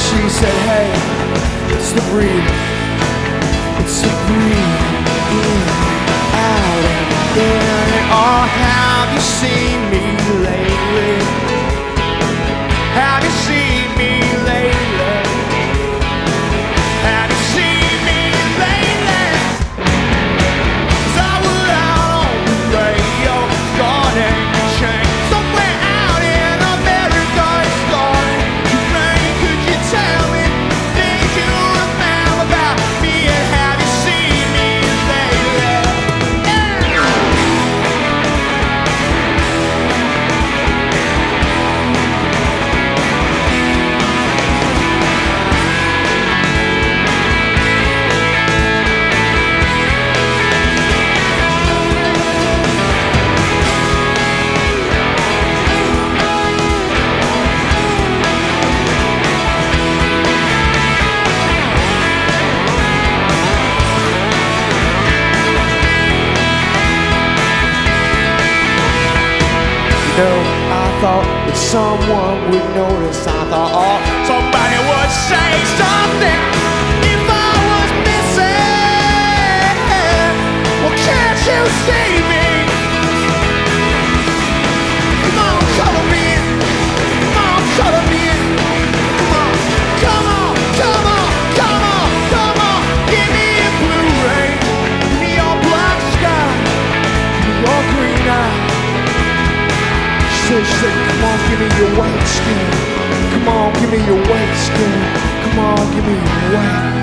She said, hey, it's the breathe. It's the breathe. In, out, and in. Oh, have you seen me lately? Have you seen me lately? Have you seen me lately? 'Cause I was out on the radio, God ain't a chain. Somewhere out in America it's gone. Ukraine, could you tell me things you remember about me? And have you seen me lately? I thought that someone would notice. I thought, oh, somebody would say something if I was missing. Well, can't you see me? Come on, color me in. Come on, color me in. Come on, come on, come on, come on, come on. Give me your blue rain. Give me your black sky. Give me your green eye. She said, come on, give me your white skin. Come on, give me your white skin. Come on, give me your white